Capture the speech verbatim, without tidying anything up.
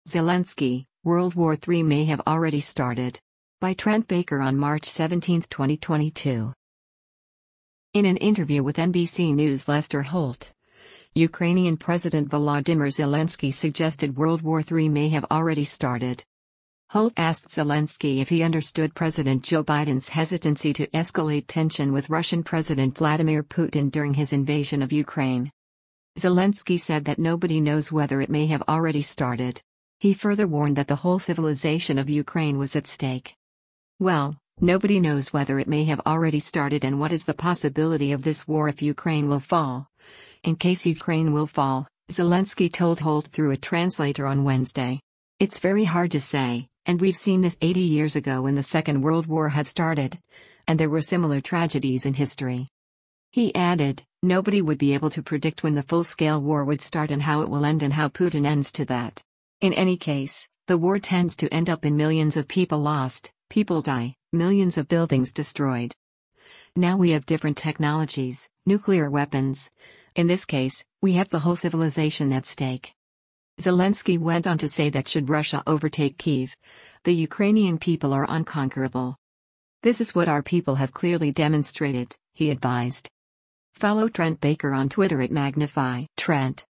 Zelensky, World War Three may have already started. By Trent Baker on March seventeenth, twenty twenty-two. In an interview with N B C News' Lester Holt, Ukrainian President Volodymyr Zelensky suggested World War Three may have already started. Holt asked Zelensky if he understood President Joe Biden's hesitancy to escalate tension with Russian President Vladimir Putin during his invasion of Ukraine. Zelensky said that nobody knows whether it may have already started. He further warned that the whole civilization of Ukraine was at stake. Well, nobody knows whether it may have already started and what is the possibility of this war if Ukraine will fall. In case Ukraine will fall, Zelensky told Holt through a translator on Wednesday. It's very hard to say, and we've seen this eighty years ago when the Second World War had started, and there were similar tragedies in history. He added, nobody would be able to predict when the full-scale war would start and how it will end and how Putin ends to that. In any case, the war tends to end up in millions of people lost, people die, millions of buildings destroyed. Now we have different technologies, nuclear weapons. In this case, we have the whole civilization at stake. Zelensky went on to say that should Russia overtake Kyiv, the Ukrainian people are unconquerable. This is what our people have clearly demonstrated, he advised. Follow Trent Baker on Twitter at Magnify Trent.